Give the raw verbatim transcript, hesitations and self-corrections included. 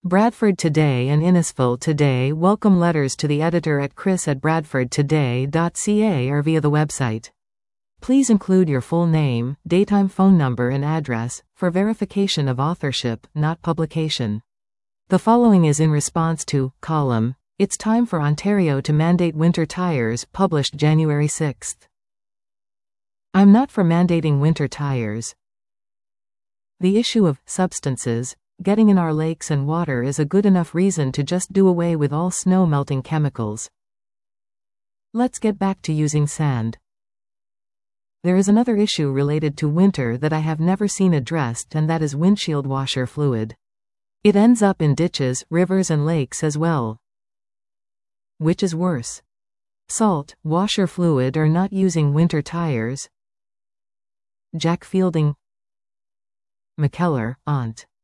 Bradford Today and Innisfil Today welcome letters to the editor at chris at bradford today dot c a or via the website. Please include your full name, daytime phone number and address, for verification of authorship, not publication. The following is in response to column, "It's time for Ontario to mandate winter tires," published January sixth. I'm not for mandating winter tires. The issue of substances getting in our lakes and water is a good enough reason to just do away with all snow-melting chemicals. Let's get back to using sand. There is another issue related to winter that I have never seen addressed, and that is windshield washer fluid. It ends up in ditches, rivers and lakes as well. Which is worse? Salt, washer fluid, or not using winter tires? Jack Fielding, McKellar, Aunt.